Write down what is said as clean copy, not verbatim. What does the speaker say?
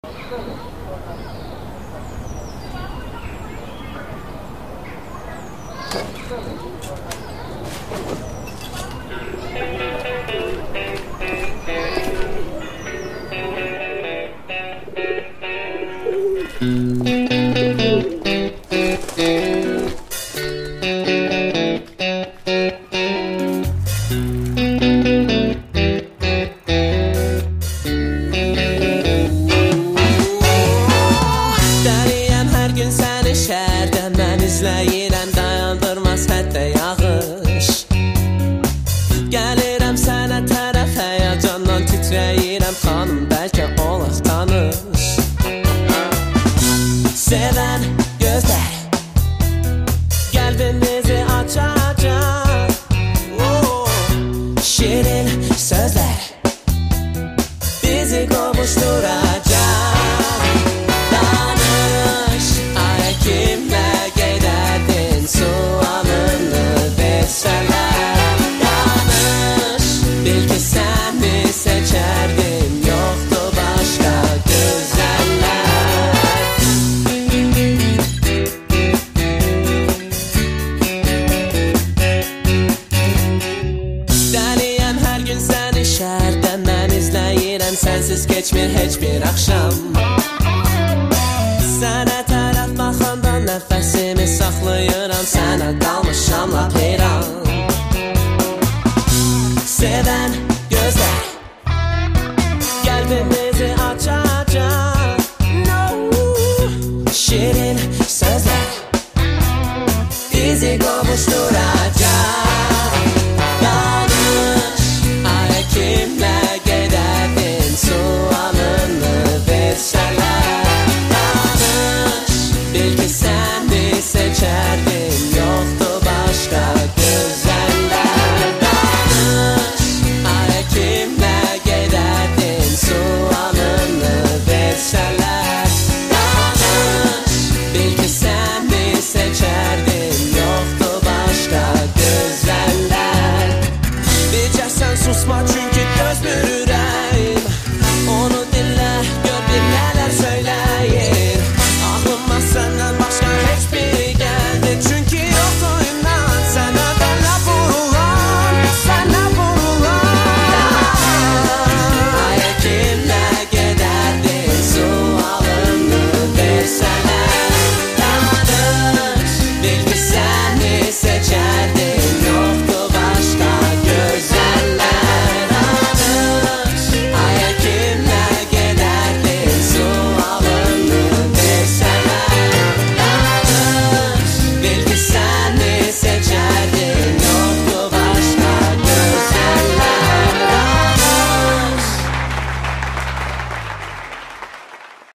Dəliyəm hər gün səni şəhərdən mən izləyirəm, dayandırmaz hətta yağış. Gəlirəm sənə tərəf, həyacandan titrəyirəm, xanım bəlkə olaq tanış. Sevən gözlər qəlbimizi açacaq, şirin sözlər bizi qovuşduracaq. Danış, ay kimlə gedərdin, sualını versələr. Danış, bil ki səni seçərdim, yoxdur başqa gözəllər. Dəliyəm hər gün səni şəhərdən mən izləyirəm, sənsiz keçmir heç bir axşam. Sənə tərəf baxanda nəfəsimi saxlayıram, sənə qalmışam lap heyran. Sevən